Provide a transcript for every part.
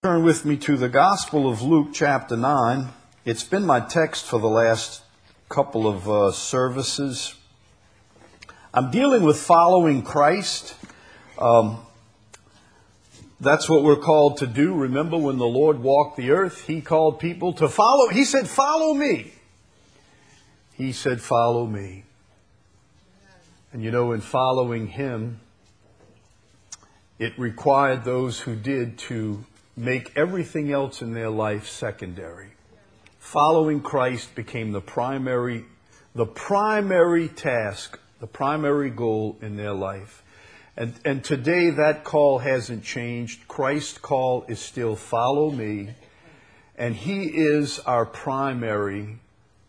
Turn with me to the Gospel of Luke chapter 9. It's been my text for the last couple of services. I'm dealing with following Christ. That's what we're called to do. Remember when the Lord walked the earth, He called people to follow. He said, follow me. He said, follow me. And you know, in following Him, it required those who did to make everything else in their life secondary. Following Christ became the primary task, the primary goal in their life. And today that call hasn't changed. Christ's call is still follow me. And He is our primary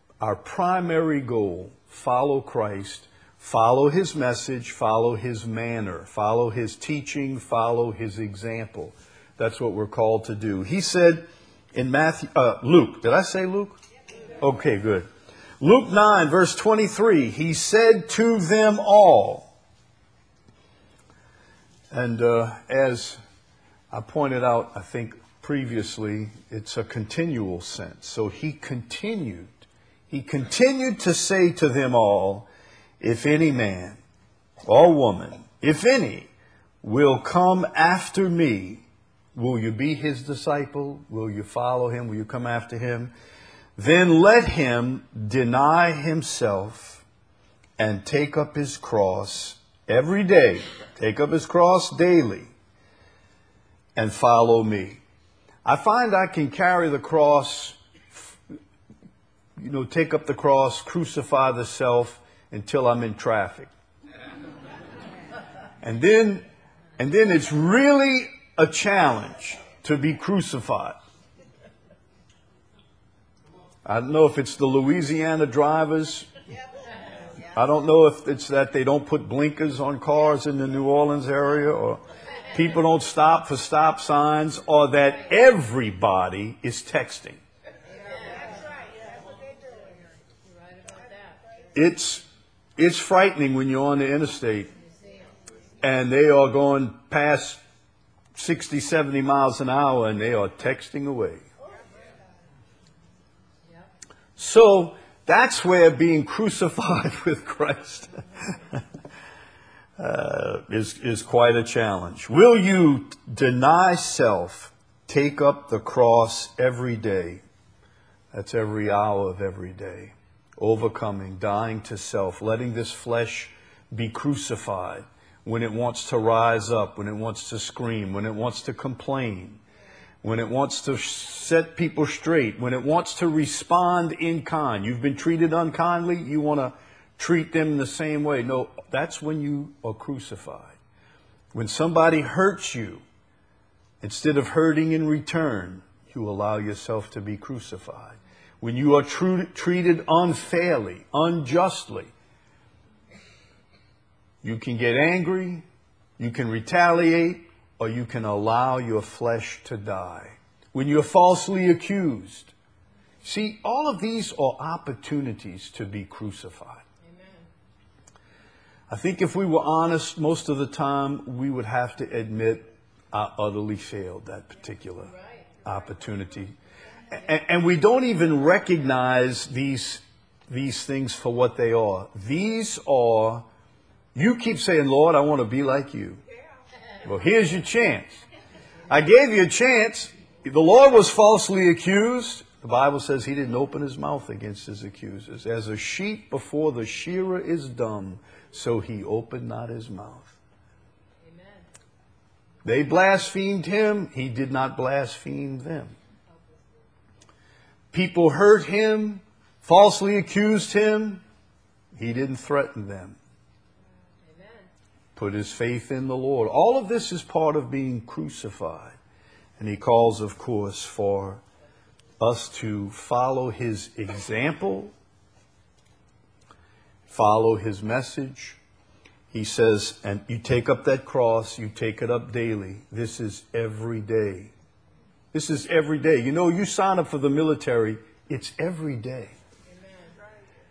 goal. Follow Christ. Follow His message. Follow His manner. Follow His teaching. Follow His example. That's what we're called to do. He said in Luke, did I say Luke? Okay, good. Luke 9, verse 23, He said to them all. And as I pointed out, I think previously, it's a continual sense. So He continued to say to them all, if any man or woman, if any, will come after me, will you be His disciple? Will you follow Him? Will you come after Him? Then let him deny himself and take up his cross every day. Take up his cross daily and follow me. I find I can carry the cross, take up the cross, crucify the self until I'm in traffic. And then it's really a challenge to be crucified. I don't know if it's the Louisiana drivers. I don't know if it's that they don't put blinkers on cars in the New Orleans area, or people don't stop for stop signs, or that everybody is texting. It's frightening when you're on the interstate and they are going past 60, 70 miles an hour and they are texting away. So that's where being crucified with Christ is quite a challenge. Will you deny self, take up the cross every day? That's every hour of every day. Overcoming, dying to self, letting this flesh be crucified when it wants to rise up, when it wants to scream, when it wants to complain, when it wants to set people straight, when it wants to respond in kind. You've been treated unkindly, you want to treat them the same way. No, that's when you are crucified. When somebody hurts you, instead of hurting in return, you allow yourself to be crucified. When you are treated unfairly, unjustly, you can get angry, you can retaliate, or you can allow your flesh to die. When you're falsely accused. See, all of these are opportunities to be crucified. Amen. I think if we were honest, most of the time we would have to admit I utterly failed that particular opportunity. And we don't even recognize these things for what they are. These are, you keep saying, Lord, I want to be like you. Well, here's your chance. I gave you a chance. The Lord was falsely accused. The Bible says He didn't open His mouth against His accusers. As a sheep before the shearer is dumb, so He opened not His mouth. Amen. They blasphemed Him. He did not blaspheme them. People hurt Him, falsely accused Him. He didn't threaten them. Amen. Put his faith in the Lord. All of this is part of being crucified. And He calls, of course, for us to follow His example, follow His message. He says, and you take up that cross, you take it up daily. This is every day. This is every day. You know, you sign up for the military, it's every day. Amen.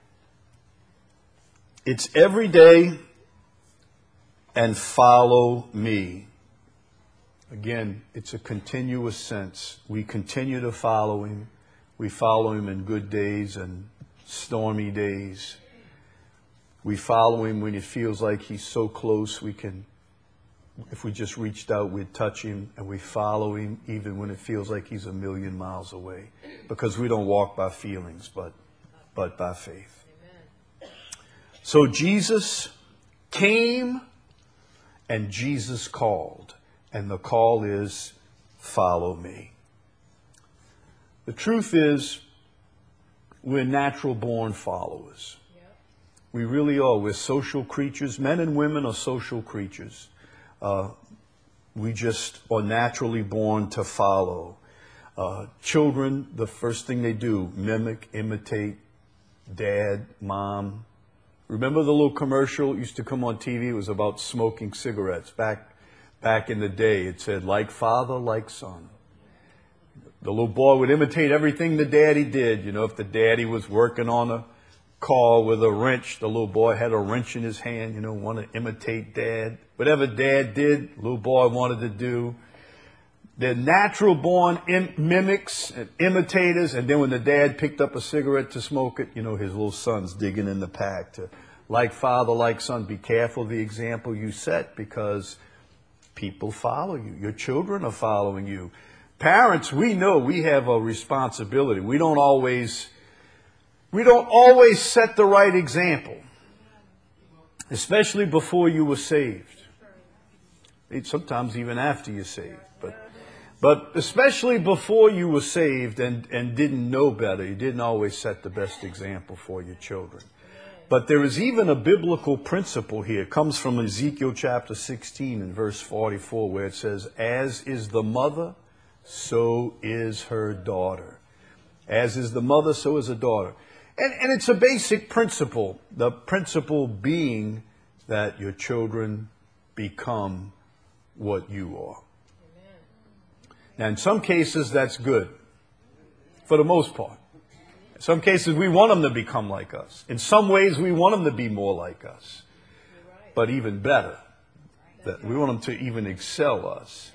It's every day, and follow me. Again, it's a continuous sense. We continue to follow him. We follow him in good days and stormy days. We follow him when it feels like he's so close we can, if we just reached out, we'd touch him. And we follow him even when it feels like he's a million miles away. Because we don't walk by feelings, but by faith. Amen. So Jesus came and Jesus called. And the call is, follow me. The truth is, we're natural born followers. Yep. We really are. We're social creatures. Men and women are social creatures. We just are naturally born to follow. Children, the first thing they do, mimic, imitate dad, mom. Remember the little commercial used to come on TV? It was about smoking cigarettes. Back in the day, it said, like father, like son. The little boy would imitate everything the daddy did. You know, if the daddy was working on a car with a wrench, the little boy had a wrench in his hand, you know, want to imitate dad. Whatever dad did, little boy wanted to do. They're natural born mimics and imitators. And then when the dad picked up a cigarette to smoke it, you know, his little son's digging in the pack to, like father, like son. Be careful the example you set, because people follow you. Your children are following you. Parents, we know we have a responsibility. We don't always set the right example, especially before you were saved. Sometimes even after you're saved. But especially before you were saved and didn't know better, you didn't always set the best example for your children. But there is even a biblical principle here. It comes from Ezekiel chapter 16 and verse 44, where it says, as is the mother, so is her daughter. As is the mother, so is a daughter. And it's a basic principle. The principle being that your children become what you are. Now, in some cases, that's good. For the most part. In some cases, we want them to become like us. In some ways, we want them to be more like us. But even better, that we want them to even excel us.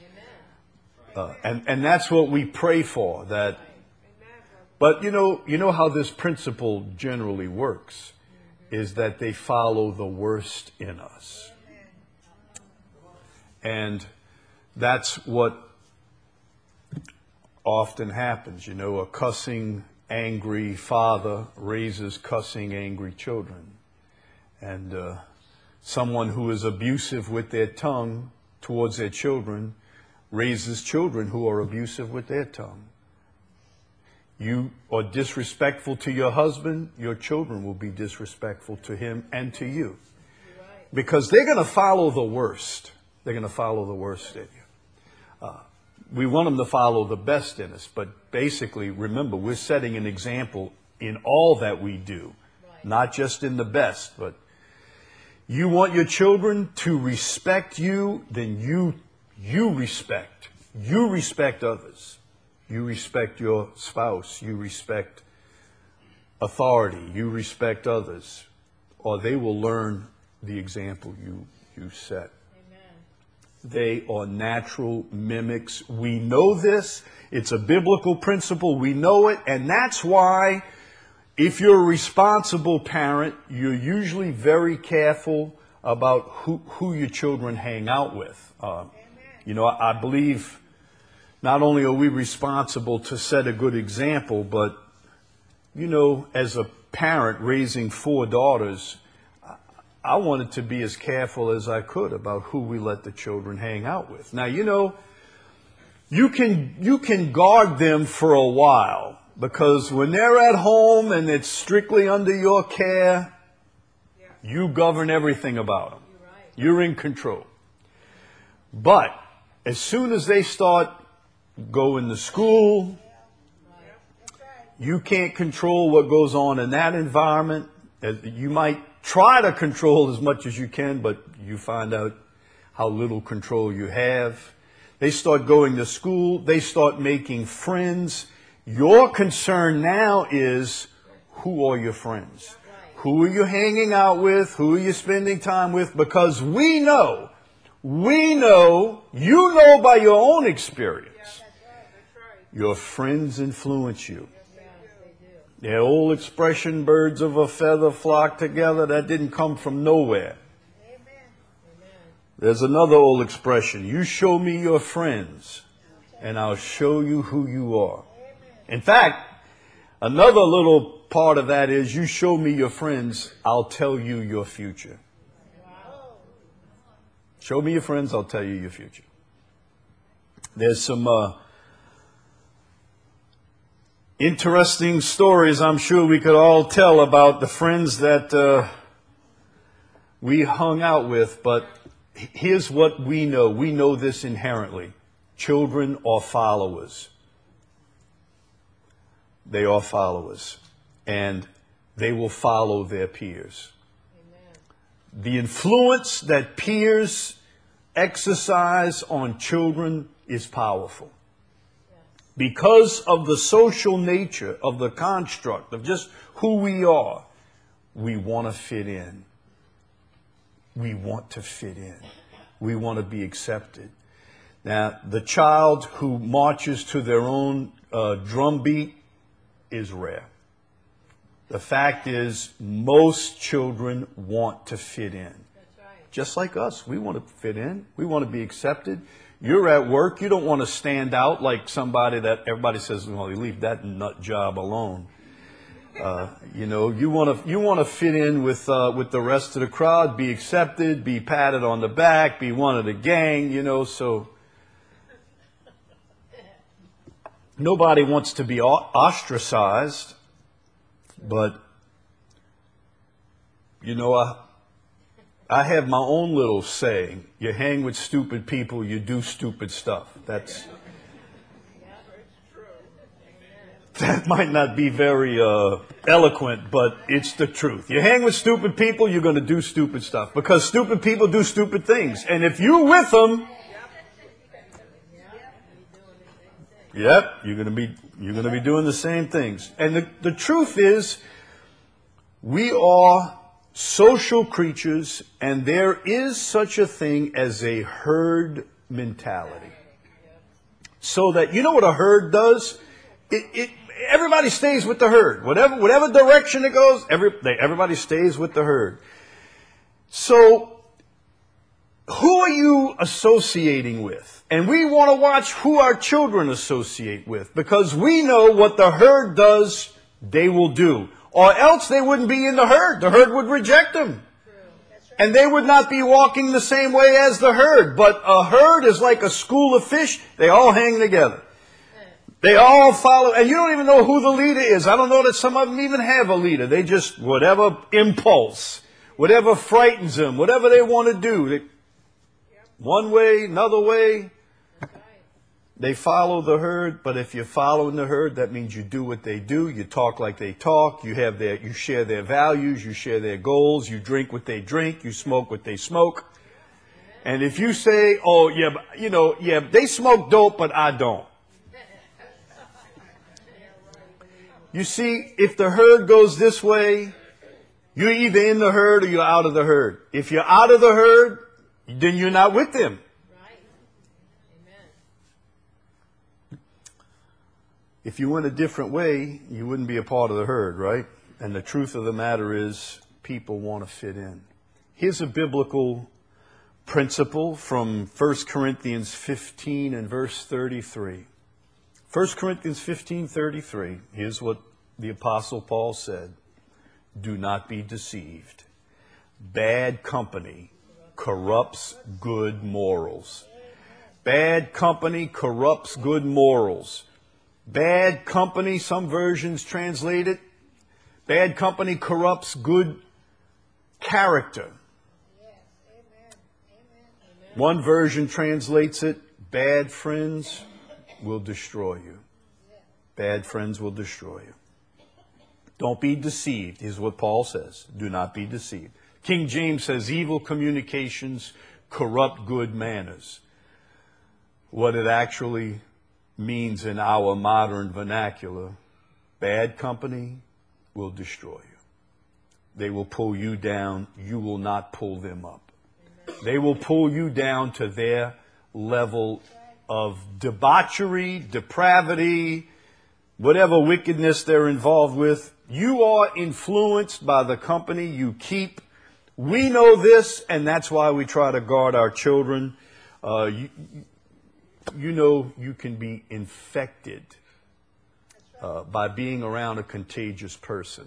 And that's what we pray for. That. But you know how this principle generally works, is that they follow the worst in us. And that's what often happens. You know, a cussing, angry father raises cussing, angry children. And someone who is abusive with their tongue towards their children raises children who are abusive with their tongue. You are disrespectful to your husband, your children will be disrespectful to him and to you. Because they're going to follow the worst. They're going to follow the worst in you. We want them to follow the best in us, but basically, remember, we're setting an example in all that we do, not just in the best. But you want your children to respect you, then you respect. You respect others. You respect your spouse. You respect authority. You respect others, or they will learn the example you set. They are natural mimics. We know this. It's a biblical principle. We know it. And that's why, if you're a responsible parent, you're usually very careful about who your children hang out with. I believe not only are we responsible to set a good example, but, as a parent raising 4 daughters, I wanted to be as careful as I could about who we let the children hang out with. Now, you can guard them for a while, because when they're at home and it's strictly under your care, you govern everything about them. You're in control. But as soon as they start going to school, you can't control what goes on in that environment. You might try to control as much as you can, but you find out how little control you have. They start going to school. They start making friends. Your concern now is, who are your friends? Who are you hanging out with? Who are you spending time with? Because we know We know, you know by your own experience, your friends influence you. The old expression, birds of a feather flock together, that didn't come from nowhere. There's another old expression, you show me your friends, and I'll show you who you are. In fact, another little part of that is, you show me your friends, I'll tell you your future. Show me your friends, I'll tell you your future. There's some interesting stories I'm sure we could all tell about the friends that we hung out with, but here's what we know. We know this inherently. Children are followers. They are followers. And they will follow their peers. Amen. The influence that peers exercise on children is powerful. Because of the social nature of the construct of just who we are, we want to fit in. We want to fit in. We want to be accepted. Now, the child who marches to their own drum beat is rare. The fact is, most children want to fit in. That's right. Just like us, we want to fit in. We want to be accepted. You're at work. You don't want to stand out like somebody that everybody says, well, leave that nut job alone. You want to fit in with the rest of the crowd, be accepted, be patted on the back, be one of the gang, so nobody wants to be ostracized, but I have my own little saying, you hang with stupid people, you do stupid stuff. That might not be very eloquent, but it's the truth. You hang with stupid people, you're going to do stupid stuff. Because stupid people do stupid things. And if you're with them, you're going to be doing the same things. And the truth is, we are social creatures, and there is such a thing as a herd mentality. So that, you know what a herd does? Everybody stays with the herd. Whatever direction it goes, everybody stays with the herd. So, who are you associating with? And we want to watch who our children associate with, because we know what the herd does, they will do. Or else they wouldn't be in the herd. The herd would reject them. And they would not be walking the same way as the herd. But a herd is like a school of fish. They all hang together. They all follow, and you don't even know who the leader is. I don't know that some of them even have a leader. They just, whatever impulse, whatever frightens them, whatever they want to do. One way, another way. They follow the herd, but if you're following the herd, that means you do what they do, you talk like they talk, you share their values, you share their goals, you drink what they drink, you smoke what they smoke. And if you say, oh, they smoke dope, but I don't. You see, if the herd goes this way, you're either in the herd or you're out of the herd. If you're out of the herd, then you're not with them. Right. Amen. If you went a different way, you wouldn't be a part of the herd, right? And the truth of the matter is, people want to fit in. Here's a biblical principle from 1 Corinthians 15 and verse 33. 1 Corinthians 15:33. Here's what the Apostle Paul said. Do not be deceived. Bad company corrupts good morals. Bad company corrupts good morals. Bad company, some versions translate it, bad company corrupts good character. One version translates it, bad friends will destroy you. Bad friends will destroy you. Don't be deceived, is what Paul says. Do not be deceived. King James says evil communications corrupt good manners. What it actually means in our modern vernacular, bad company will destroy you. They will pull you down. You will not pull them up. They will pull you down to their level of debauchery, depravity, whatever wickedness they're involved with. You are influenced by the company you keep. We know this, and that's why we try to guard our children. You know you can be infected by being around a contagious person.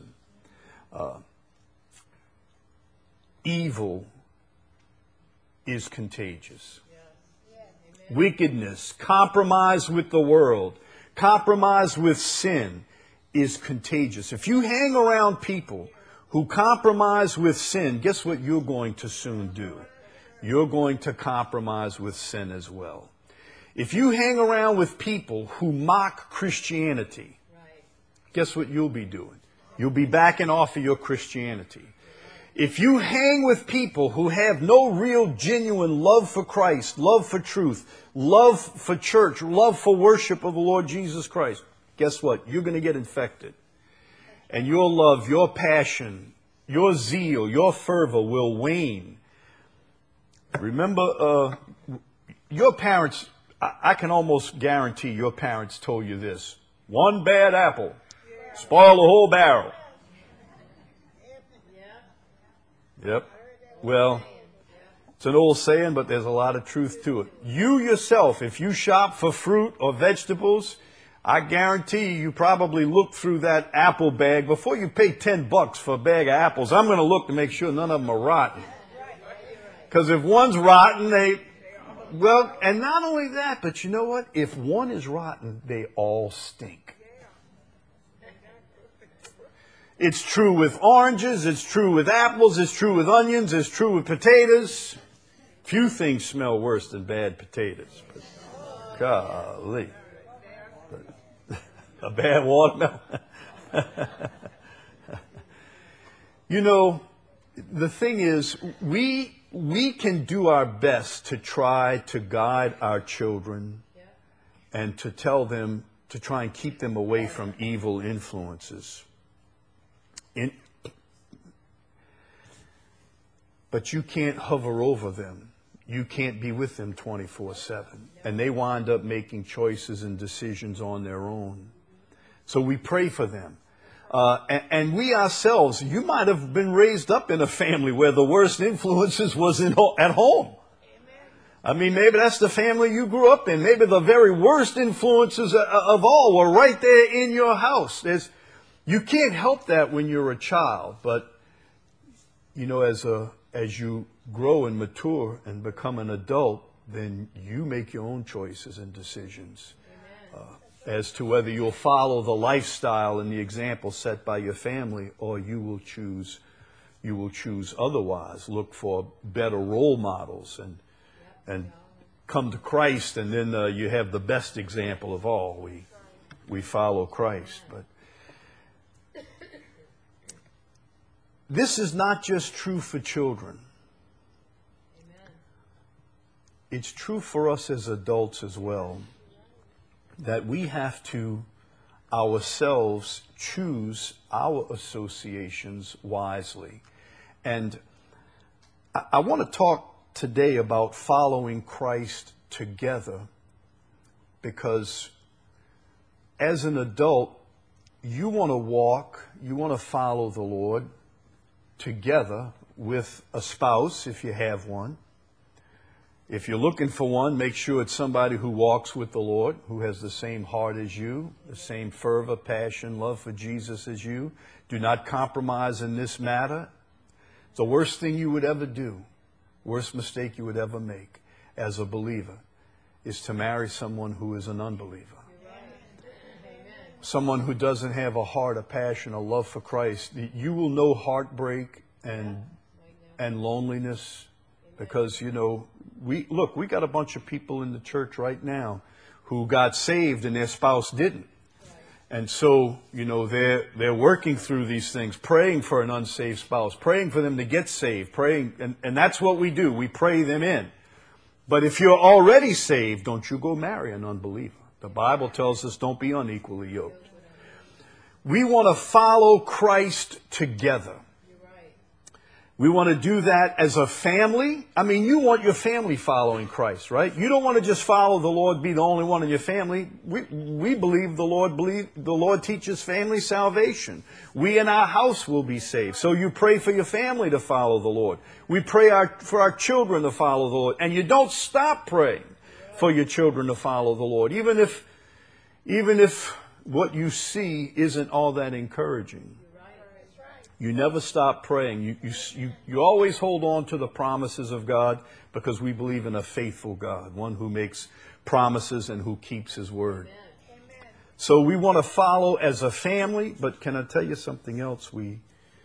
Evil is contagious. Wickedness, compromise with the world, compromise with sin is contagious. If you hang around people who compromise with sin, guess what you're going to soon do? You're going to compromise with sin as well. If you hang around with people who mock Christianity, guess what you'll be doing? You'll be backing off of your Christianity. If you hang with people who have no real, genuine love for Christ, love for truth, love for church, love for worship of the Lord Jesus Christ, guess what? You're going to get infected. And your love, your passion, your zeal, your fervor will wane. Remember, your parents, I can almost guarantee your parents told you this. One bad apple, spoil the whole barrel. Yep. Well, it's an old saying, but there's a lot of truth to it. You yourself, if you shop for fruit or vegetables, I guarantee you probably look through that apple bag. Before you pay $10 for a bag of apples, I'm going to look to make sure none of them are rotten. Because if one's rotten, and not only that, but you know what? If one is rotten, they all stink. It's true with oranges, it's true with apples, it's true with onions, it's true with potatoes. Few things smell worse than bad potatoes. But golly. A bad watermelon. You know, the thing is, we can do our best to try to guide our children and to tell them, to try and keep them away from evil influences. But you can't hover over them. You can't be with them 24/7. And they wind up making choices and decisions on their own. So we pray for them. And we ourselves, you might have been raised up in a family where the worst influences was at home. I mean, maybe that's the family you grew up in. Maybe the very worst influences of all were right there in your house. You can't help that when you're a child, but, you know, as you grow and mature and become an adult, then you make your own choices and decisions as to whether you'll follow the lifestyle and the example set by your family, or you will choose otherwise. Look for better role models and come to Christ, and then you have the best example of all. We follow Christ, but this is not just true for children. It's true for us as adults as well, that we have to ourselves choose our associations wisely. And I want to talk today about following Christ together, because as an adult, you want to follow the Lord together with a spouse, if you have one. If you're looking for one, make sure it's somebody who walks with the Lord, who has the same heart as you, the same fervor, passion, love for Jesus as you. Do not compromise in this matter. It's the worst thing you would ever do, worst mistake you would ever make as a believer, is to marry someone who is an unbeliever. Someone who doesn't have a heart, a passion, a love for Christ. You will know heartbreak and loneliness, because, you know, we got a bunch of people in the church right now who got saved and their spouse didn't. And so, you know, they're working through these things, praying for an unsaved spouse, praying for them to get saved, praying, and that's what we do. We pray them in. But if you're already saved, don't you go marry an unbeliever. The Bible tells us don't be unequally yoked. We want to follow Christ together. We want to do that as a family. I mean, you want your family following Christ, right? You don't want to just follow the Lord, be the only one in your family. We believe the Lord teaches family salvation. We in our house will be saved. So you pray for your family to follow the Lord. We pray for our children to follow the Lord. And you don't stop praying for your children to follow the Lord, even if what you see isn't all that encouraging. You never stop praying. You always hold on to the promises of God because we believe in a faithful God, one who makes promises and who keeps his word. Amen. So we want to follow as a family, but can I tell you something else? We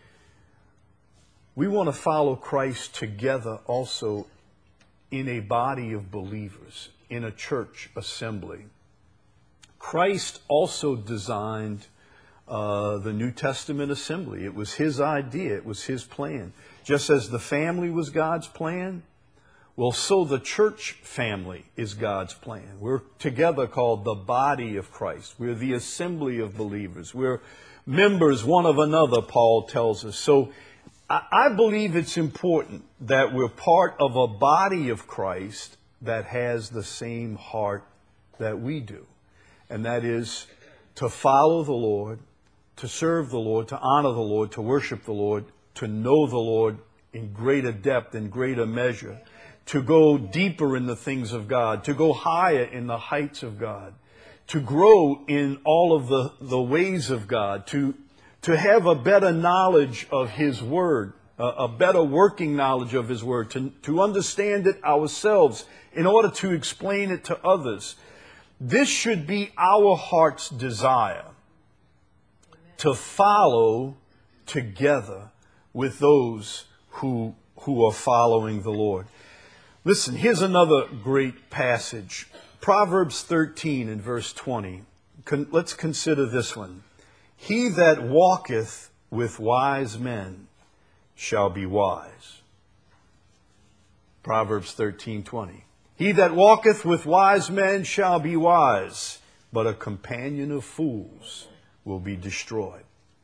want to follow Christ together also in a body of believers, in a church assembly. Christ also designed the New Testament assembly. It was his idea. It was his plan. Just as the family was God's plan, well, so the church family is God's plan. We're together called the body of Christ. We're the assembly of believers. We're members one of another, Paul tells us. So I believe it's important that we're part of a body of Christ that has the same heart that we do. And that is to follow the Lord, to serve the Lord, to honor the Lord, to worship the Lord, to know the Lord in greater depth and greater measure, to go deeper in the things of God, to go higher in the heights of God, to grow in all of the ways of God, to have a better knowledge of His Word, a better working knowledge of His Word, to understand it ourselves in order to explain it to others. This should be our heart's desire, to follow together with those who are following the Lord. Listen, here's another great passage. Proverbs 13 and verse 20. Let's consider this one. He that walketh with wise men shall be wise. Proverbs 13:20. He that walketh with wise men shall be wise, but a companion of fools will be destroyed.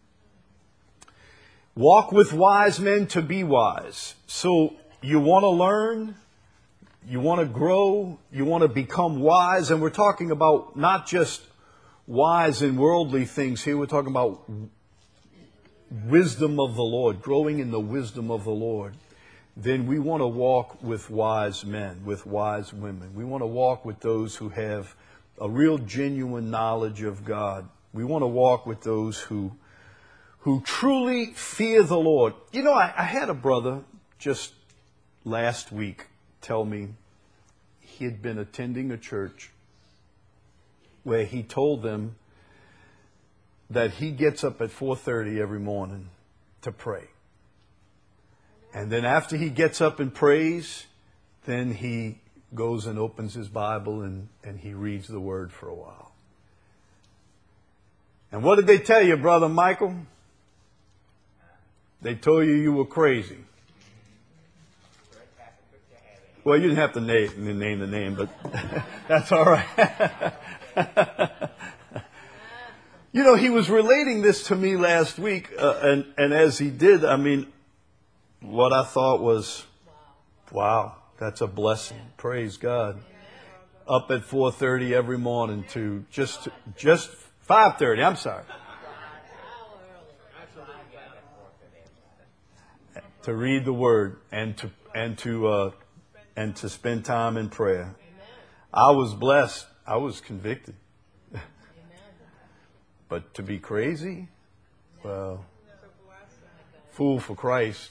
Walk with wise men to be wise. So you want to learn, you want to grow, you want to become wise. And we're talking about not just wise in worldly things here. We're talking about wisdom of the Lord, growing in the wisdom of the Lord. Then we want to walk with wise men, with wise women. We want to walk with those who have a real genuine knowledge of God. We want to walk with those who truly fear the Lord. You know, I had a brother just last week tell me he had been attending a church where he told them that he gets up at 4:30 every morning to pray. And then after he gets up and prays, then he goes and opens his Bible and he reads the Word for a while. And what did they tell you, Brother Michael? They told you were crazy. Well, you didn't have to name the name, but that's all right. You know, he was relating this to me last week, and as he did, I mean, what I thought was, wow, that's a blessing. Praise God. Up at 4:30 every morning to just 5:30. I'm sorry. To read the Word and to spend time in prayer. I was blessed. I was convicted. But to be crazy, well, fool for Christ.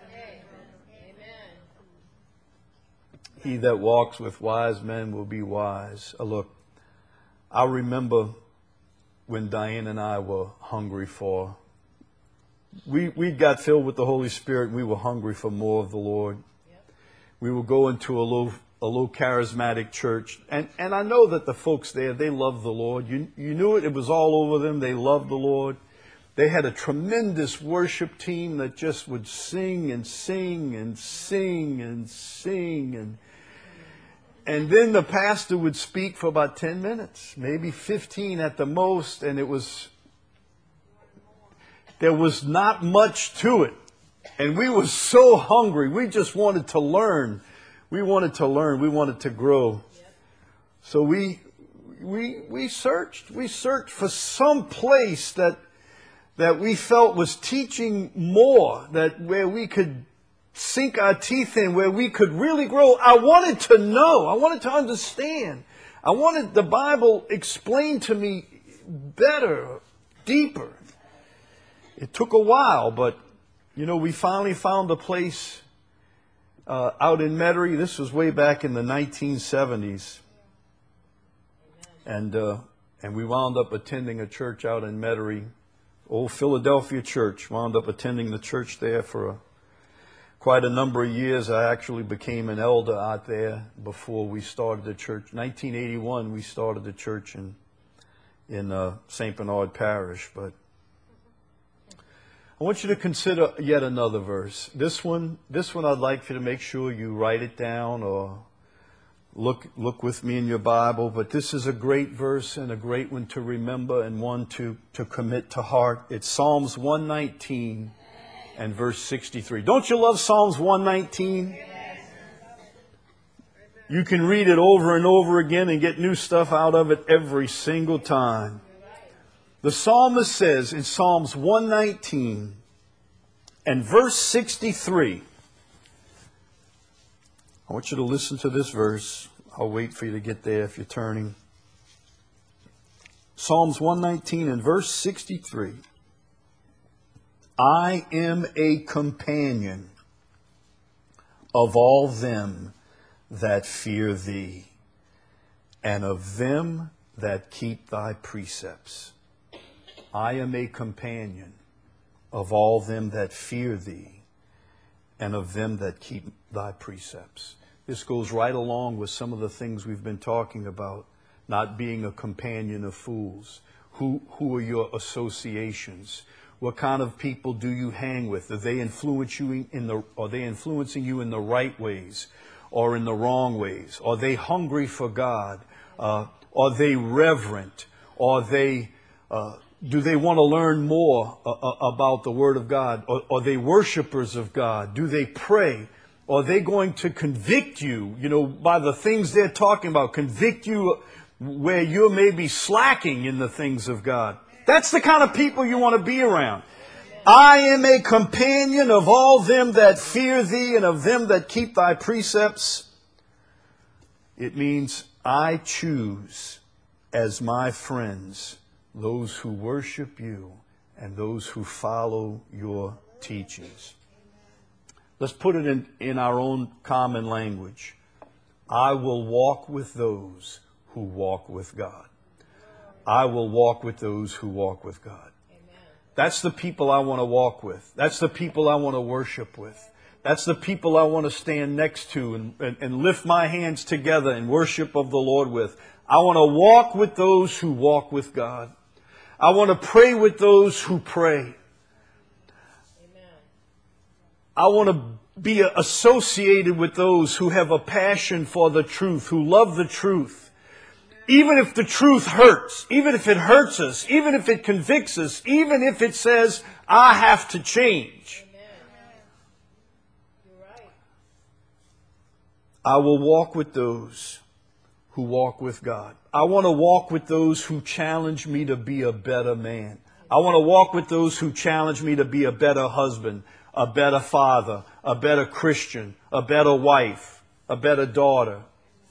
He that walks with wise men will be wise. Look, I remember when Diane and I were hungry for, we got filled with the Holy Spirit and we were hungry for more of the Lord. We would go into a little charismatic church. And I know that the folks there, they love the Lord. You knew it. It was all over them. They loved the Lord. They had a tremendous worship team that just would sing and sing and sing and sing. And then the pastor would speak for about 10 minutes, maybe 15 at the most. And there was not much to it. And we were so hungry. We just wanted to learn. We wanted to learn. We wanted to grow. So we searched. We searched for some place that we felt was teaching more, that where we could sink our teeth in, where we could really grow. I wanted to know. I wanted to understand. I wanted the Bible explained to me better, deeper. It took a while, but, we finally found a place out in Metairie. This was way back in the 1970s. And we wound up attending a church out in Metairie, Old Philadelphia Church. Wound up attending the church there for quite a number of years. I actually became an elder out there before we started the church. 1981, we started the church in St. Bernard Parish. But I want you to consider yet another verse. This one I'd like you to make sure you write it down or look with me in your Bible. But this is a great verse and a great one to remember and one to commit to heart. It's Psalms 119 and verse 63. Don't you love Psalms 119? You can read it over and over again and get new stuff out of it every single time. The psalmist says in Psalms 119 and verse 63, I want you to listen to this verse. I'll wait for you to get there if you're turning. Psalms 119 and verse 63. I am a companion of all them that fear thee, and of them that keep thy precepts. I am a companion of all them that fear thee, and of them that keep thy precepts. This goes right along with some of the things we've been talking about, not being a companion of fools. Who are your associations? What kind of people do you hang with? Are they influencing you in the right ways or in the wrong ways? Are they hungry for God? Are they reverent? Are they do they want to learn more about the Word of God? Are they worshipers of God? Do they pray? Are they going to convict you, by the things they're talking about, convict you where you're maybe slacking in the things of God? That's the kind of people you want to be around. I am a companion of all them that fear thee and of them that keep thy precepts. It means I choose as my friends those who worship you and those who follow your teachings. Let's put it in our own common language. I will walk with those who walk with God. I will walk with those who walk with God. Amen. That's the people I want to walk with. That's the people I want to worship with. That's the people I want to stand next to and lift my hands together in worship of the Lord with. I want to walk with those who walk with God. I want to pray with those who pray. Amen. I want to be associated with those who have a passion for the truth, who love the truth. Even if the truth hurts, even if it hurts us, even if it convicts us, even if it says, I have to change. You're right. I will walk with those who walk with God. I want to walk with those who challenge me to be a better man. I want to walk with those who challenge me to be a better husband, a better father, a better Christian, a better wife, a better daughter.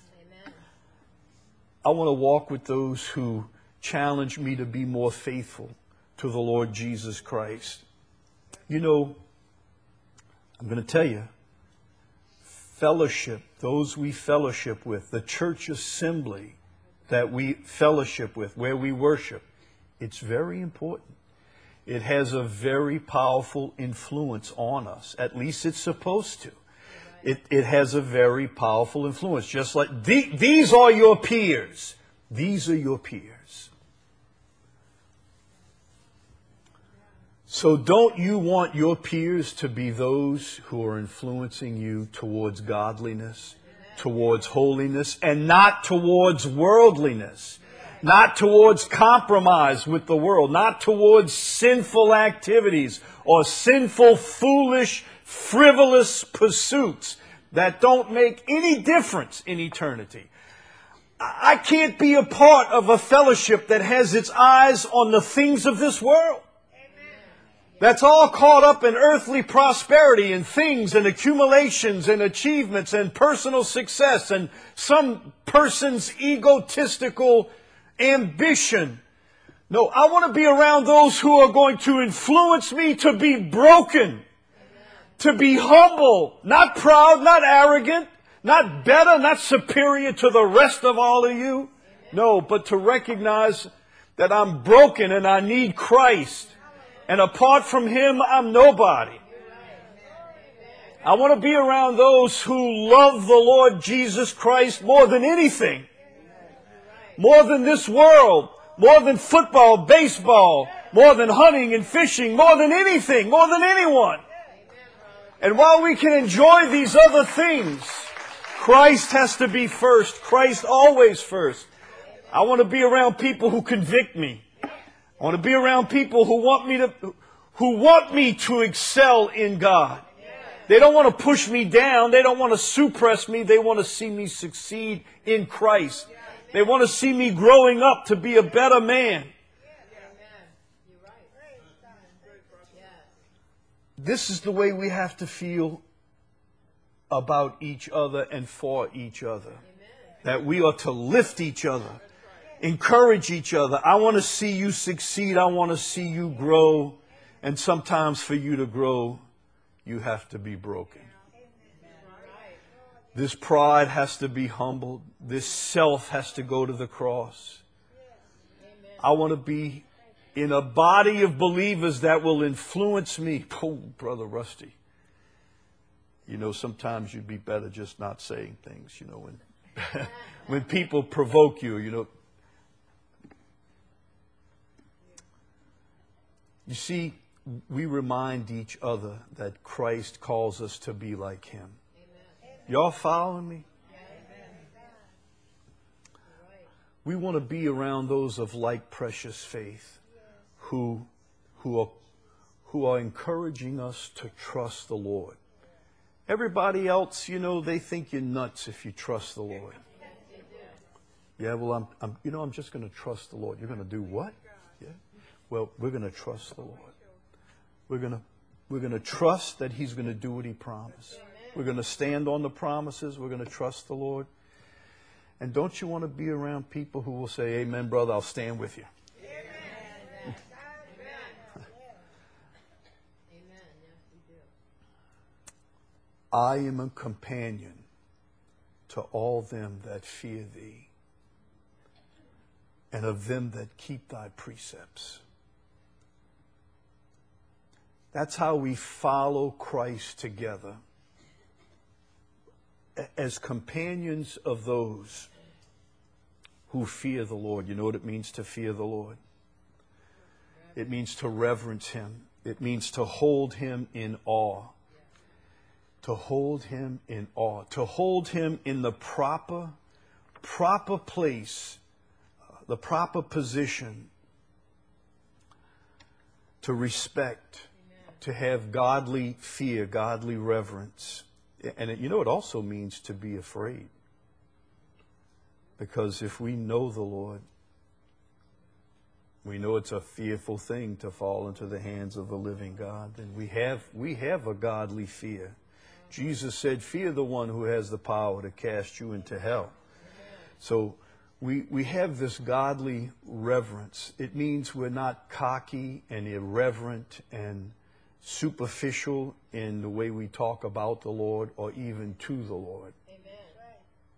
I want to walk with those who challenge me to be more faithful to the Lord Jesus Christ. I'm going to tell you, fellowship, those we fellowship with, the church assembly that we fellowship with, where we worship, it's very important. It has a very powerful influence on us. At least it's supposed to. It has a very powerful influence. Just like these are your peers. These are your peers. So don't you want your peers to be those who are influencing you towards godliness, towards holiness, and not towards worldliness? not towards compromise with the world, not towards sinful activities or sinful, foolish, frivolous pursuits that don't make any difference in eternity. I can't be a part of a fellowship that has its eyes on the things of this world. That's all caught up in earthly prosperity and things and accumulations and achievements and personal success and some person's egotistical ambition. No, I want to be around those who are going to influence me to be broken, to be humble, not proud, not arrogant, not better, not superior to the rest of all of you. No, but to recognize that I'm broken and I need Christ. And apart from Him, I'm nobody. I want to be around those who love the Lord Jesus Christ more than anything. More than this world. More than football, baseball. More than hunting and fishing. More than anything. More than anyone. And while we can enjoy these other things, Christ has to be first. Christ always first. I want to be around people who convict me. I want to be around people who want me to excel in God. They don't want to push me down. They don't want to suppress me. They want to see me succeed in Christ. They want to see me growing up to be a better man. This is the way we have to feel about each other and for each other. That we are to lift each other. Encourage each other. I want to see you succeed. I want to see you grow. And sometimes for you to grow, you have to be broken. This pride has to be humbled. This self has to go to the cross. I want to be in a body of believers that will influence me. Oh, Brother Rusty. You know, sometimes you'd be better just not saying things, you know, when people provoke you, you know. You see, we remind each other that Christ calls us to be like Him. Amen. Y'all following me? Amen. We want to be around those of like precious faith who are encouraging us to trust the Lord. Everybody else, you know, they think you're nuts if you trust the Lord. Yeah, well, I'm just going to trust the Lord. You're going to do what? Yeah. Well, we're going to trust the Lord. We're going to trust that He's going to do what He promised. We're going to stand on the promises. We're going to trust the Lord. And don't you want to be around people who will say, "Amen, brother, I'll stand with you." Amen. I am a companion to all them that fear Thee, and of them that keep Thy precepts. That's how we follow Christ together. As companions of those who fear the Lord. You know what it means to fear the Lord? It means to reverence Him. It means to hold Him in awe. To hold Him in awe. To hold Him in the proper place, the proper position. To respect. To have godly fear, godly reverence. And you know, it also means to be afraid. Because if we know the Lord, we know it's a fearful thing to fall into the hands of the living God. And we have a godly fear. Jesus said, "Fear the one who has the power to cast you into hell." So we have this godly reverence. It means we're not cocky and irreverent and superficial in the way we talk about the Lord or even to the Lord. Amen.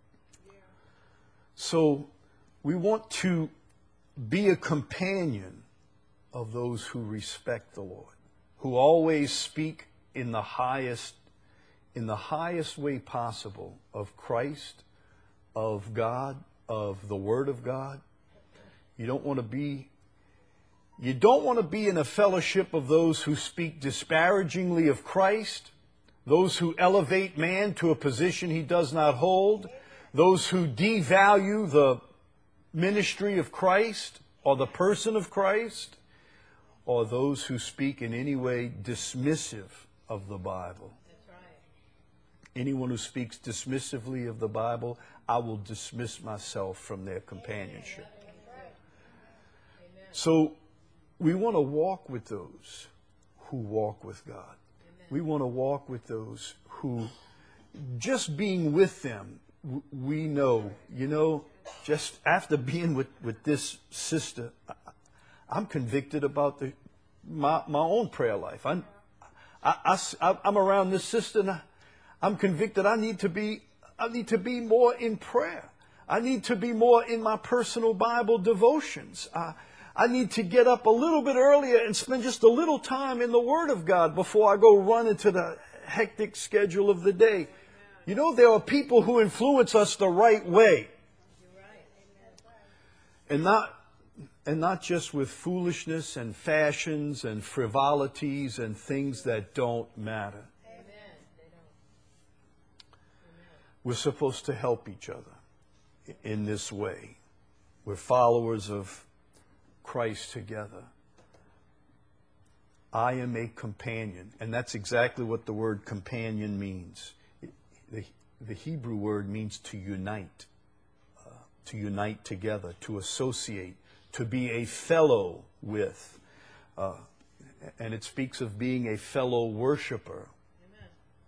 So we want to be a companion of those who respect the Lord, who always speak in the highest way possible of Christ, of God, of the Word of God. You don't want to be in a fellowship of those who speak disparagingly of Christ, those who elevate man to a position he does not hold, those who devalue ministry of Christ or the person of Christ, or those who speak in any way dismissive of the Bible. That's right. Anyone who speaks dismissively of the Bible, I will dismiss myself from their companionship. So we want to walk with those who walk with God. We want to walk with those who, just being with them, we know, just after being with this sister, I'm convicted about my own prayer life. I'm around this sister, and I'm convicted I need to be more in prayer. I need to be more in my personal Bible devotions. I need to get up a little bit earlier and spend just a little time in the Word of God before I go run into the hectic schedule of the day. There are people who influence us the right way. And not just with foolishness and fashions and frivolities and things that don't matter. We're supposed to help each other in this way. We're followers of Christ together. I am a companion. And that's exactly what the word companion means. The Hebrew word means to unite together, to associate, to be a fellow with. And it speaks of being a fellow worshiper. Amen.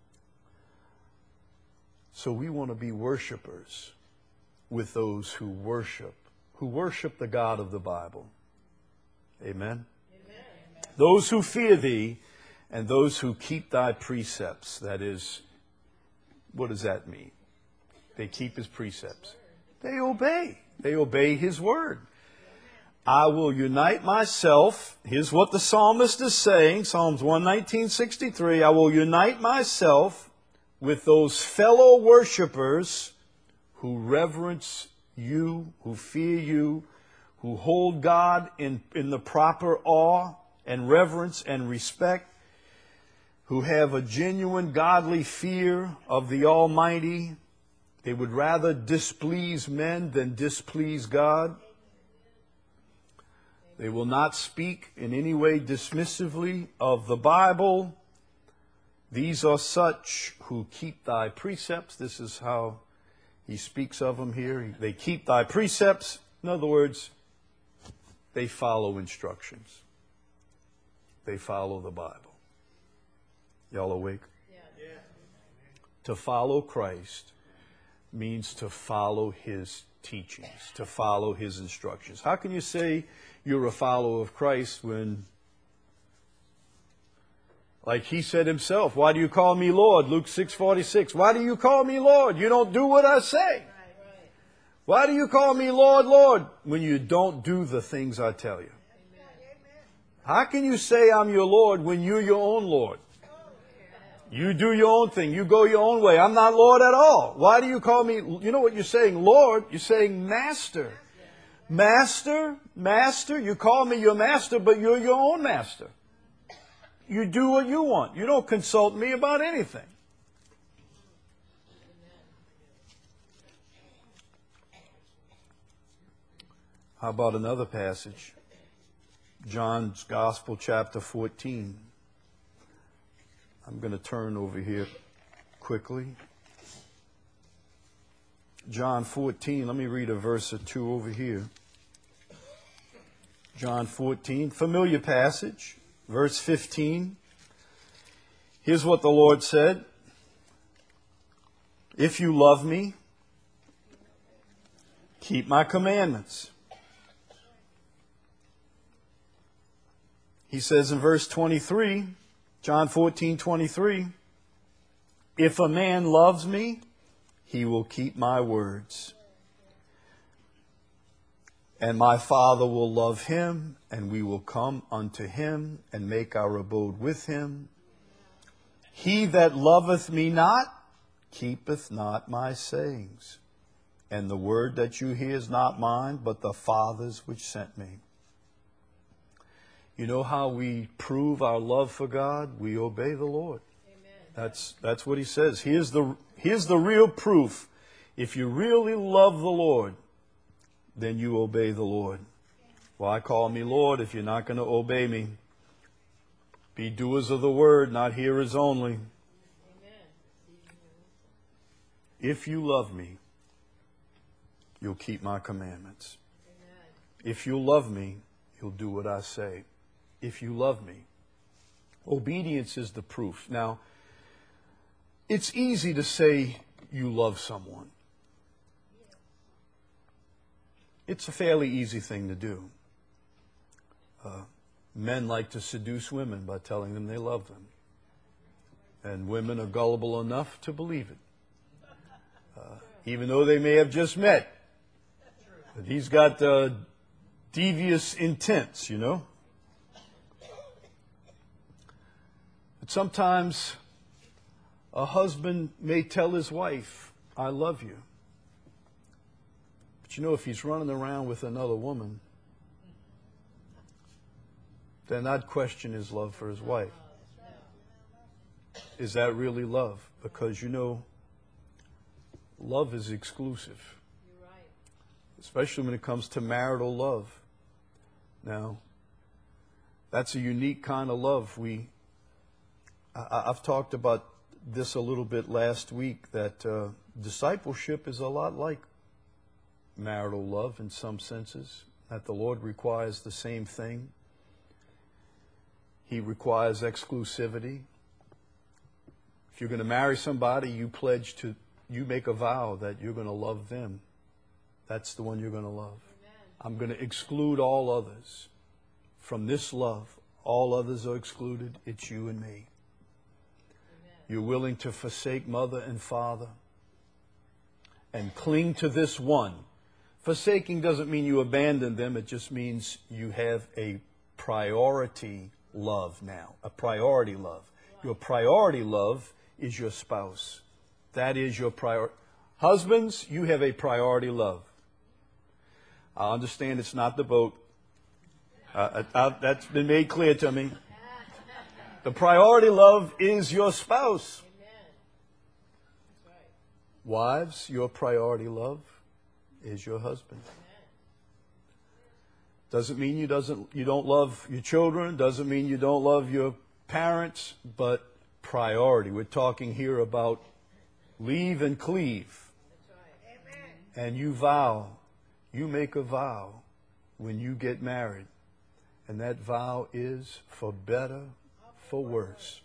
So we want to be worshipers with those who worship the God of the Bible. Amen? Amen. Those who fear thee and those who keep thy precepts. That is, what does that mean? They keep his precepts. They obey. They obey his word. I will unite myself. Here's what the psalmist is saying. Psalms 119:63. I will unite myself with those fellow worshipers who reverence you, who fear you, who hold God in the proper awe and reverence and respect, who have a genuine godly fear of the Almighty. They would rather displease men than displease God. They will not speak in any way dismissively of the Bible. These are such who keep thy precepts. This is how he speaks of them here. They keep thy precepts. In other words, they follow instructions. They follow the Bible. Y'all awake? Yeah. To follow Christ means to follow his teachings, to follow his instructions. How can you say you're a follower of Christ when, like he said himself, why do you call me Lord? Luke 6:46. Why do you call me Lord? You don't do what I say. Why do you call me Lord, Lord, when you don't do the things I tell you? How can you say I'm your Lord when you're your own Lord? You do your own thing. You go your own way. I'm not Lord at all. Why do you call me? You know what you're saying, Lord? You're saying master. Master, master. You call me your master, but you're your own master. You do what you want. You don't consult me about anything. How about another passage? John's Gospel, chapter 14. I'm going to turn over here quickly. John 14, let me read a verse or two over here. John 14, familiar passage, verse 15. Here's what the Lord said. If you love me, keep my commandments. He says in verse 23, John 14:23, if a man loves me, he will keep my words. And my Father will love him, and we will come unto him and make our abode with him. He that loveth me not, keepeth not my sayings. And the word that you hear is not mine, but the Father's which sent me. You know how we prove our love for God? We obey the Lord. Amen. That's what he says. Here's the real proof. If you really love the Lord, then you obey the Lord. Why call me Lord if you're not going to obey me? Be doers of the word, not hearers only. If you love me, you'll keep my commandments. If you love me, you'll do what I say. If you love me. Obedience is the proof. Now, it's easy to say you love someone. It's a fairly easy thing to do. Men like to seduce women by telling them they love them. And women are gullible enough to believe it. Even though they may have just met. But he's got devious intents, you know. But sometimes a husband may tell his wife, I love you. But you know, if he's running around with another woman, then I'd question his love for his wife. Is that really love? Because, you know, love is exclusive. Especially when it comes to marital love. Now, that's a unique kind of love. I've talked about this a little bit last week, that discipleship is a lot like marital love in some senses, that the Lord requires the same thing. He requires exclusivity. If you're going to marry somebody, you make a vow that you're going to love them. That's the one you're going to love. Amen. I'm going to exclude all others from this love. All others are excluded. It's you and me. Amen. You're willing to forsake mother and father and cling to this one. Forsaking doesn't mean you abandon them. It just means you have a priority love now. A priority love. Your priority love is your spouse. That is your priority. Husbands, you have a priority love. I understand it's not the boat. That's been made clear to me. The priority love is your spouse. Wives, your priority love is your husband. Doesn't mean you don't love your children. Doesn't mean you don't love your parents. But priority. We're talking here about leave and cleave. And you vow. You make a vow when you get married. And that vow is for better, for worse.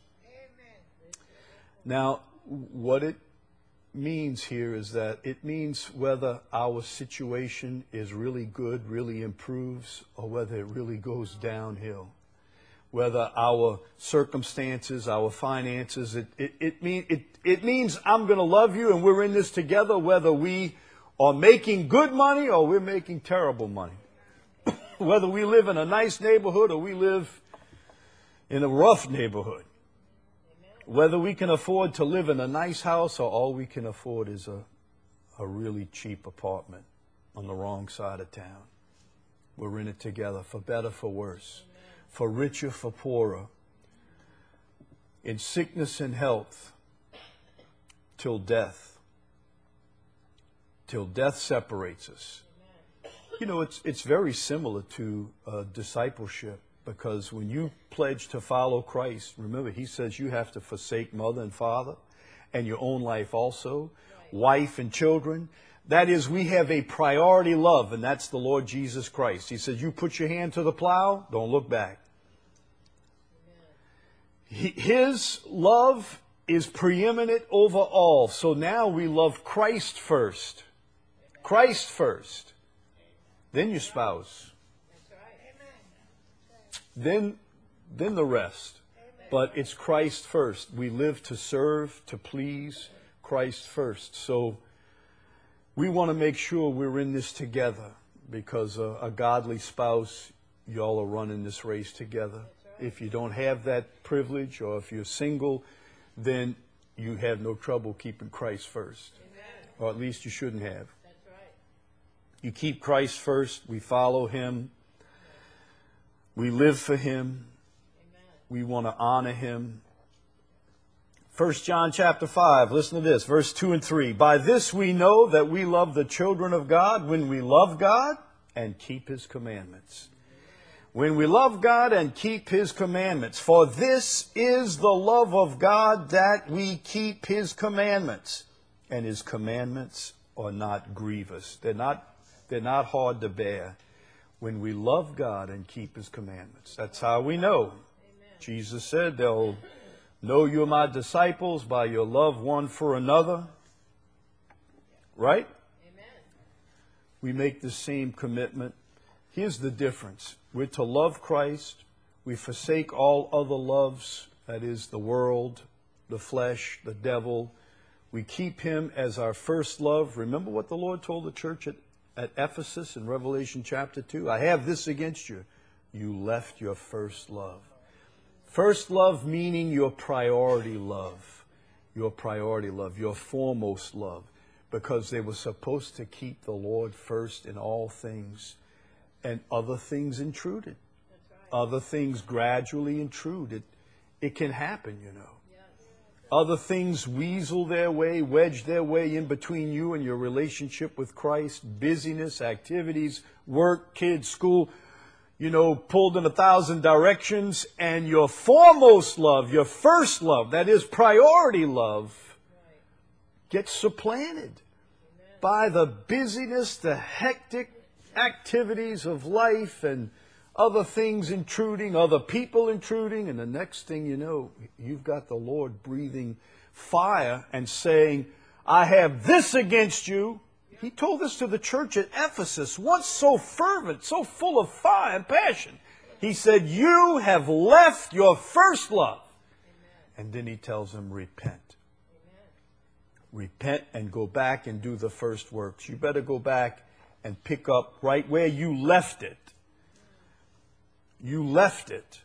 Now, what it means here is that it means whether our situation is really good, really improves, or whether it really goes downhill. Whether our circumstances, our finances, it means I'm going to love you and we're in this together, whether we are making good money or we're making terrible money. Whether we live in a nice neighborhood or we live in a rough neighborhood. Whether we can afford to live in a nice house or all we can afford is a really cheap apartment on the wrong side of town. We're in it together, for better, for worse, for richer, for poorer, in sickness and health, till death separates us. You know, it's very similar to discipleship. Because when you pledge to follow Christ, remember, he says you have to forsake mother and father and your own life also, wife and children. That is, we have a priority love, and that's the Lord Jesus Christ. He says, you put your hand to the plow, don't look back. His love is preeminent over all. So now we love Christ first. Christ first. Then your spouse. Then the rest. But it's Christ first. We live to serve, to please Christ first. So we want to make sure we're in this together, because a godly spouse, y'all are running this race together. If you don't have that privilege, or if you're single, then you have no trouble keeping Christ first. Or at least you shouldn't have. You keep Christ first. We follow him. We live for him. We want to honor him. 1 John chapter 5, listen to this, verse 2 and 3. By this we know that we love the children of God when we love God and keep His commandments. When we love God and keep His commandments. For this is the love of God, that we keep His commandments. And His commandments are not grievous. They're not hard to bear. When we love God and keep His commandments. That's how we know. Amen. Jesus said, they'll know you're my disciples by your love one for another. Right? Amen. We make the same commitment. Here's the difference. We're to love Christ. We forsake all other loves. That is the world, the flesh, the devil. We keep Him as our first love. Remember what the Lord told the church at Ephesus in Revelation chapter 2. I have this against you. You left your first love. First love meaning your priority love. Your priority love. Your foremost love. Because they were supposed to keep the Lord first in all things. And other things intruded. Other things gradually intrude. It can happen, you know. Other things weasel their way, wedge their way in between you and your relationship with Christ. Busyness, activities, work, kids, school, you know, pulled in 1,000 directions. And your foremost love, your first love, that is priority love, gets supplanted by the busyness, the hectic activities of life and other things intruding, other people intruding, and the next thing you know, you've got the Lord breathing fire and saying, I have this against you. He told this to the church at Ephesus, once so fervent, so full of fire and passion. He said, you have left your first love. And then He tells them, repent. Repent and go back and do the first works. You better go back and pick up right where you left it. You left it.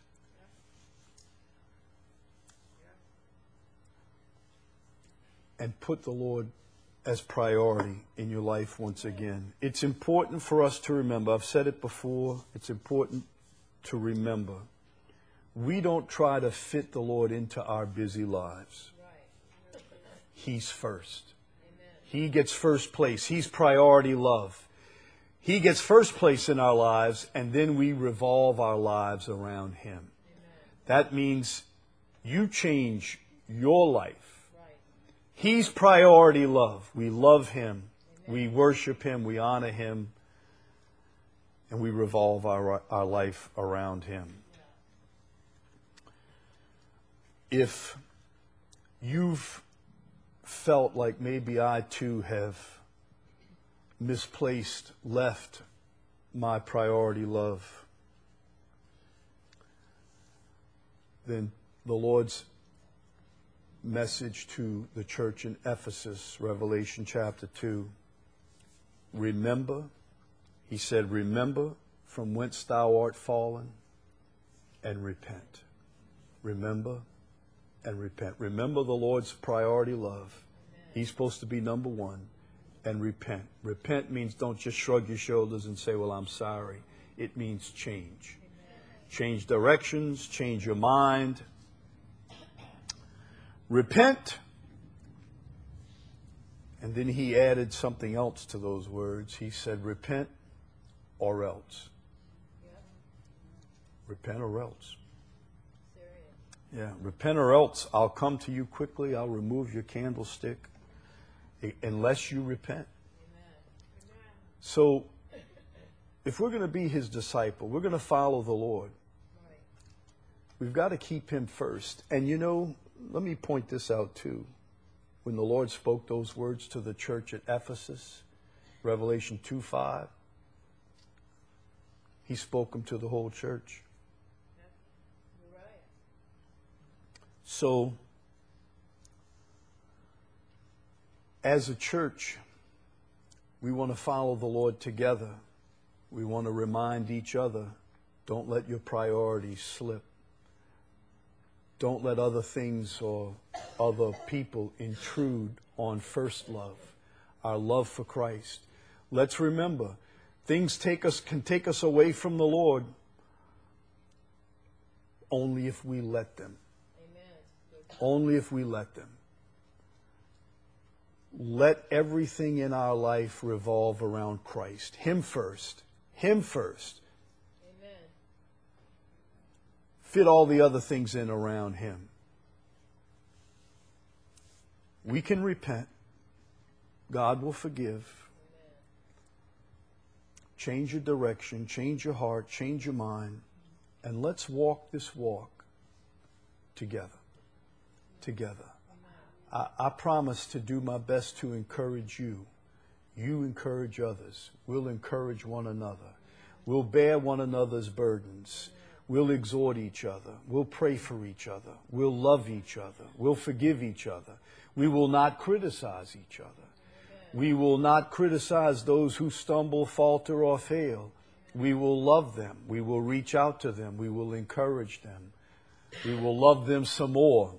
And put the Lord as priority in your life once again. It's important for us to remember. I've said it before. It's important to remember. We don't try to fit the Lord into our busy lives. He's first. He gets first place. He's priority love. He gets first place in our lives, and then we revolve our lives around Him. Amen. That means you change your life. Right. He's priority love. We love Him. Amen. We worship Him. We honor Him. And we revolve our life around Him. Yeah. If you've felt like maybe I too have misplaced, left my priority love, then the Lord's message to the church in Ephesus, Revelation chapter 2, remember, He said, remember from whence thou art fallen and repent. Remember and repent. Remember the Lord's priority love. He's supposed to be number one. And repent. Repent means don't just shrug your shoulders and say, well, I'm sorry. It means change. Change directions, change your mind. Repent. And then He added something else to those words. He said, repent or else. Repent or else. Yeah, repent or else I'll come to you quickly. I'll remove your candlestick. Unless you repent. Amen. So, if we're going to be His disciple, we're going to follow the Lord. Right. We've got to keep Him first. And you know, let me point this out too. When the Lord spoke those words to the church at Ephesus, Revelation 2:5, He spoke them to the whole church. You're right. So, as a church, we want to follow the Lord together. We want to remind each other, don't let your priorities slip. Don't let other things or other people intrude on first love, our love for Christ. Let's remember, things can take us away from the Lord only if we let them. Only if we let them. Let everything in our life revolve around Christ. Him first. Him first. Amen. Fit all the other things in around Him. We can repent. God will forgive. Change your direction, change your heart, change your mind, and let's walk this walk together. Together. I promise to do my best to encourage you. You encourage others. We'll encourage one another. We'll bear one another's burdens. We'll exhort each other. We'll pray for each other. We'll love each other. We'll forgive each other. We will not criticize each other. We will not criticize those who stumble, falter, or fail. We will love them. We will reach out to them. We will encourage them. We will love them some more.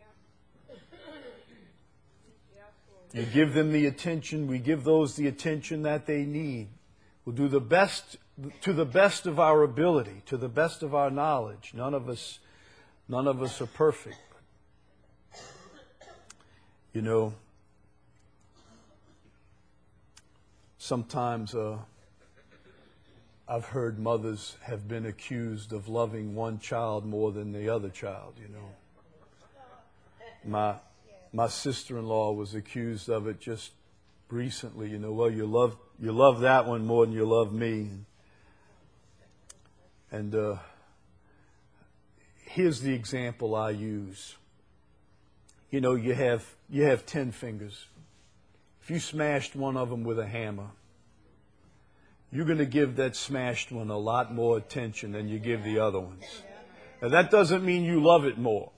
You give them the attention. We give those the attention that they need. We'll do the best, to the best of our ability, to the best of our knowledge. None of us are perfect. You know, sometimes I've heard mothers have been accused of loving one child more than the other child, you know. My sister-in-law was accused of it just recently, you know. Well, you love that one more than you love me. And here's the example I use. You know, you have 10 fingers. If you smashed one of them with a hammer, you're going to give that smashed one a lot more attention than you give the other ones. Now, that doesn't mean you love it more.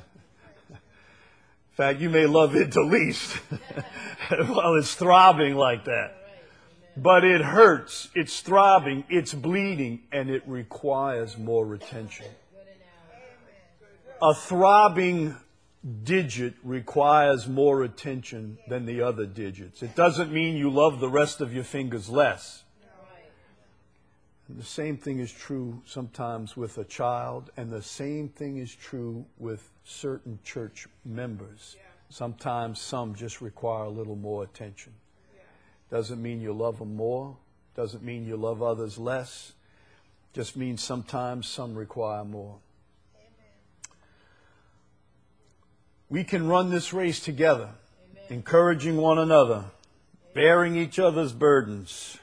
In fact, you may love it the least while it's throbbing like that. But it hurts, it's throbbing, it's bleeding, and it requires more attention. A throbbing digit requires more attention than the other digits. It doesn't mean you love the rest of your fingers less. And the same thing is true sometimes with a child, and the same thing is true with certain church members. Sometimes some just require a little more attention. Doesn't mean you love them more. Doesn't mean you love others less. Just means sometimes some require more. We can run this race together, encouraging one another, bearing each other's burdens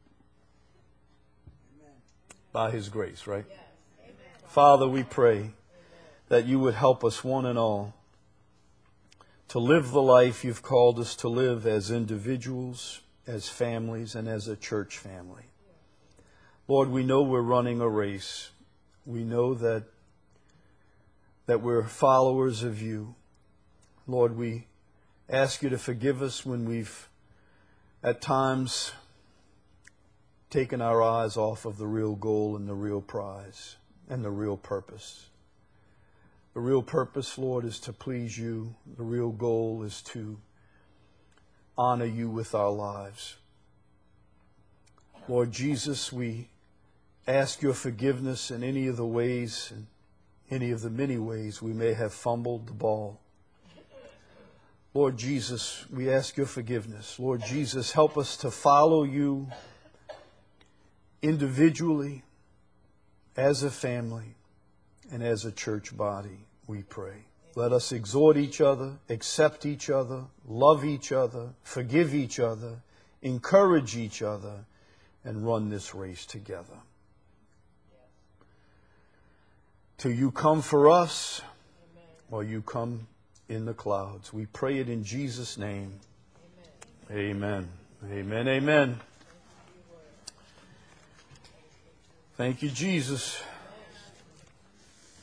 by His grace, right? Father, we pray that you would help us one and all to live the life you've called us to live as individuals, as families, and as a church family. Lord, we know we're running a race. We know that we're followers of you. Lord, we ask you to forgive us when we've at times taken our eyes off of the real goal and the real prize and the real purpose. The real purpose, Lord, is to please you. The real goal is to honor you with our lives. Lord Jesus, we ask your forgiveness in any of the ways, in any of the many ways we may have fumbled the ball. Lord Jesus, we ask your forgiveness. Lord Jesus, help us to follow you individually, as a family, and as a church body, we pray. Let us exhort each other, accept each other, love each other, forgive each other, encourage each other, and run this race together. Till you come for us, or you come in the clouds. We pray it in Jesus' name. Amen. Amen. Amen. Thank you, Jesus.